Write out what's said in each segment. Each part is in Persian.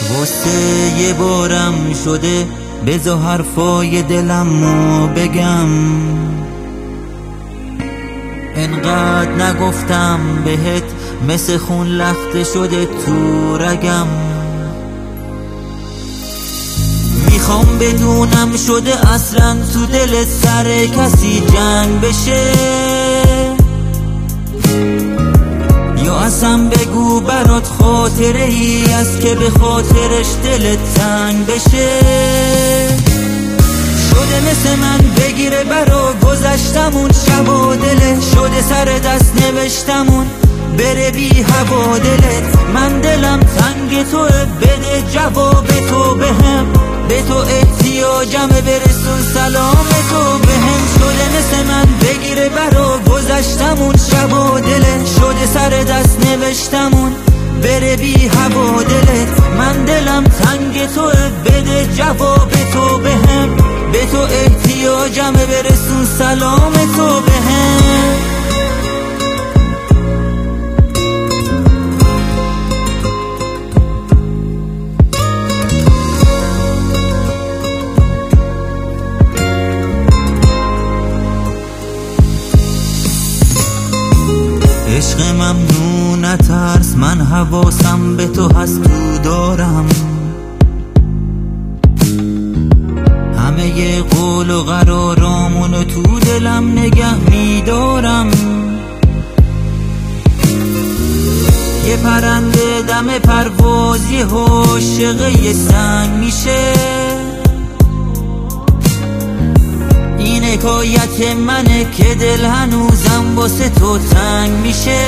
واسه یه بارم شده بذار حرفای دلمو بگم، انقدر نگفتم بهت مثل خون لخته شده تو رگم. میخوام بدونم شده اصلا تو دل سر کسی جنگ بشه، یا اصلا بگو برات خاطره ای است که به خاطرش دلت تنگ بشه. شده مثل من بگیره برا گذشتمون شبا دلت، شده سر دست نوشتمون بره بی هوا دلت. من دلم تنگ توه بده جواب تو بهم، به تو احتیاجمه برسون سلام تو بهم. شده مثل من بگیره برا گذشتمون شبا دلت، شده سر دست نوشتمون بره بی هوا دلت. من دلم تنگ توه بده جواب تو بهم، به تو احتیاجمه برسون سلام تو بهم. عشق ممنون نترس، من حواسم به تو هست تو دارم، همه قول و قرارامونو تو دلم نگه میدارم. یه پرنده دم پرواز یه عاشق یه سنگ میشه، این حکایت منه که دل هنوزم واسه تو تنگ میشه.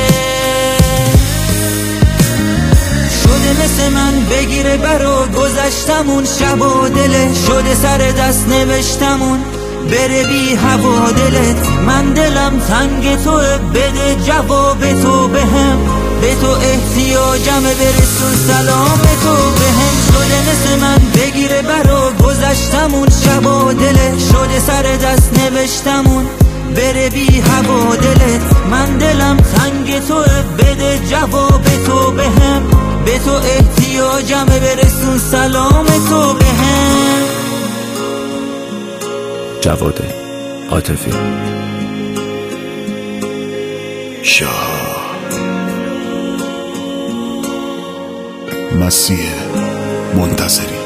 شده مثل من بگیره برا گذشتمون شبا دلت، شده سر دست نوشتمون بره بی هوا دلت. من دلم تنگ توه بده جواب تو بهم، به تو احتیاجمه برسون سلام تو بهم. شده مثل من بگیره برا گذشتمون شبا دلت، شده سر دست نوشتمون بره بی هوا دلت. من دلم تنگ توه بده جواب تو بهم، به تو احتیاجمه برسون سلام تو بهم. جواد عاطفی. شاه مسیح منتظری.